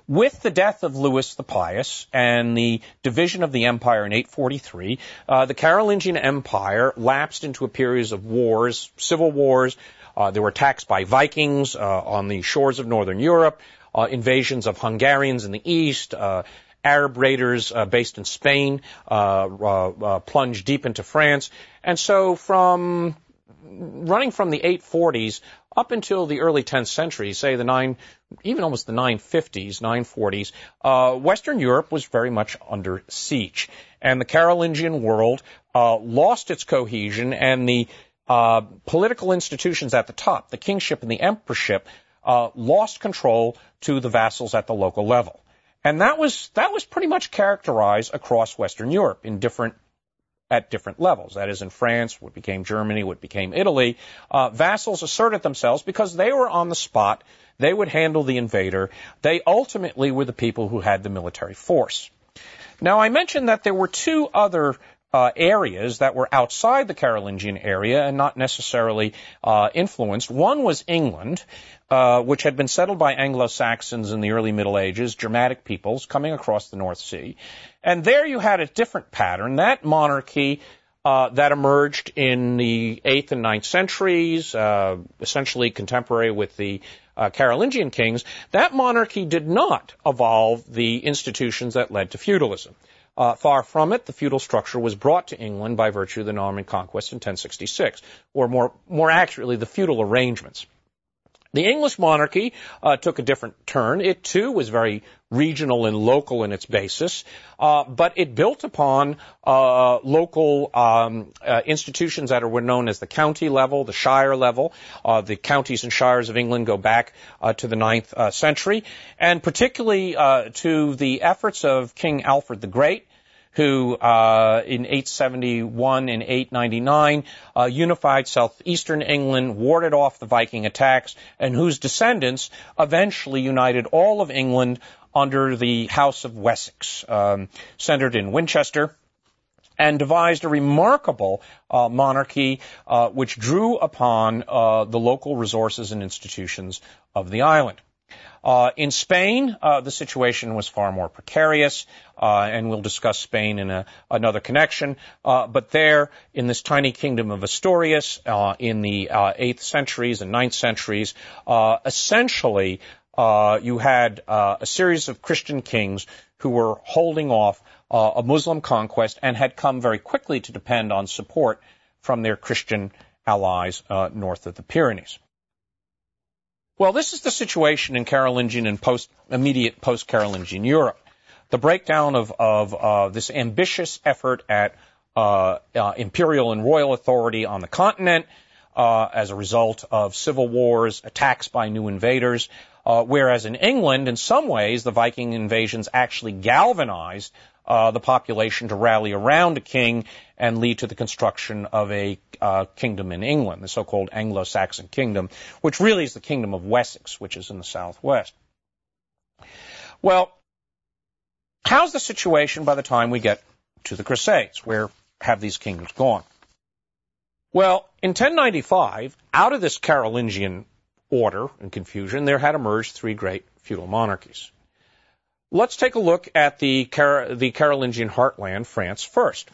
With the death of Louis the Pious and the division of the empire in 843, the Carolingian Empire lapsed into a period of wars, civil wars. There were attacks by Vikings on the shores of northern Europe, invasions of Hungarians in the east, Arab raiders based in Spain plunged deep into France. And so running from the 840s up until the early 10th century, say even almost the 950s, 940s, Western Europe was very much under siege. And the Carolingian world lost its cohesion, and the political institutions at the top, the kingship and the emperorship, lost control to the vassals at the local level. And that was pretty much characterized across Western Europe at different levels. That is, in France, what became Germany, what became Italy, vassals asserted themselves because they were on the spot. They would handle the invader. They ultimately were the people who had the military force. Now, I mentioned that there were two other areas that were outside the Carolingian area and not necessarily influenced. One was England, which had been settled by Anglo-Saxons in the early Middle Ages, Germanic peoples coming across the North Sea. And there you had a different pattern. That monarchy that emerged in the 8th and 9th centuries, essentially contemporary with the Carolingian kings, that monarchy did not evolve the institutions that led to feudalism. Far from it, the feudal structure was brought to England by virtue of the Norman conquest in 1066, or more accurately, the feudal arrangements. The English monarchy took a different turn. It, too, was very regional and local in its basis, but it built upon local institutions that were known as the county level, the shire level. The counties and shires of England go back to the 9th century, and particularly to the efforts of King Alfred the Great, who in 871 and 899 unified southeastern England, warded off the Viking attacks, and whose descendants eventually united all of England under the House of Wessex, centered in Winchester, and devised a remarkable monarchy which drew upon the local resources and institutions of the island. In Spain, the situation was far more precarious, and we'll discuss Spain in another connection. But there, in this tiny kingdom of Asturias, in the 8th centuries and 9th centuries, essentially, you had a series of Christian kings who were holding off a Muslim conquest and had come very quickly to depend on support from their Christian allies north of the Pyrenees. Well, this is the situation in Carolingian and immediate post-Carolingian Europe. The breakdown of this ambitious effort at imperial and royal authority on the continent as a result of civil wars, attacks by new invaders, whereas in England, in some ways, the Viking invasions actually galvanized the population to rally around a king and lead to the construction of a kingdom in England, the so-called Anglo-Saxon kingdom, which really is the kingdom of Wessex, which is in the southwest. Well, how's the situation by the time we get to the Crusades? Where have these kingdoms gone? Well, in 1095, out of this Carolingian order and confusion, there had emerged three great feudal monarchies. Let's take a look at the Carolingian heartland, France, first.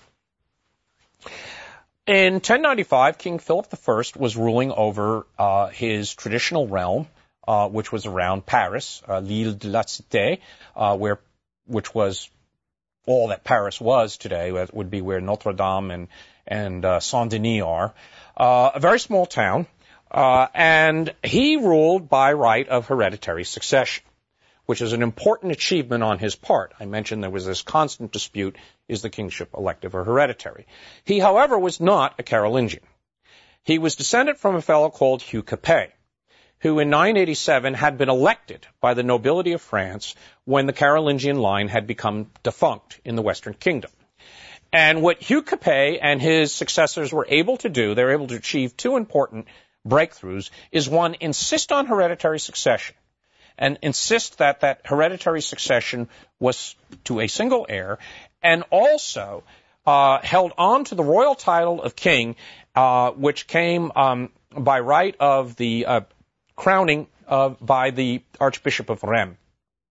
In 1095, King Philip I was ruling over his traditional realm, which was around Paris, l'Île de la Cité, which was all that Paris was today. It would be where Notre Dame and Saint-Denis are. A very small town, and he ruled by right of hereditary succession, which is an important achievement on his part. I mentioned there was this constant dispute, is the kingship elective or hereditary? He, however, was not a Carolingian. He was descended from a fellow called Hugh Capet, who in 987 had been elected by the nobility of France when the Carolingian line had become defunct in the Western Kingdom. And what Hugh Capet and his successors were able to do, they were able to achieve two important breakthroughs, is one, insist on hereditary succession, and insist that that hereditary succession was to a single heir, and also held on to the royal title of king, which came by right of the crowning by the Archbishop of Rheims.